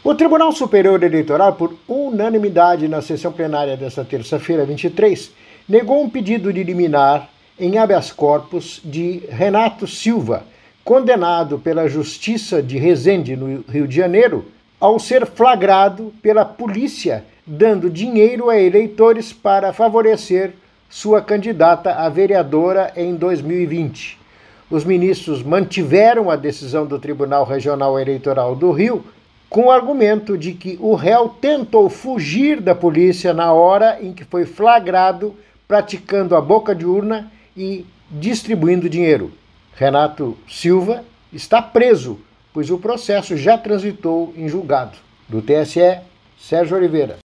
O Tribunal Superior Eleitoral, por unanimidade na sessão plenária desta terça-feira, 23, negou um pedido de liminar em habeas corpus de Renato Silva, condenado pela Justiça de Resende, no Rio de Janeiro, ao ser flagrado pela polícia dando dinheiro a eleitores para favorecer sua candidata a vereadora em 2020. Os ministros mantiveram a decisão do Tribunal Regional Eleitoral do Rio com o argumento de que o réu tentou fugir da polícia na hora em que foi flagrado praticando a boca de urna e distribuindo dinheiro. Renato Silva está preso, pois o processo já transitou em julgado. Do TSE, Sérgio Oliveira.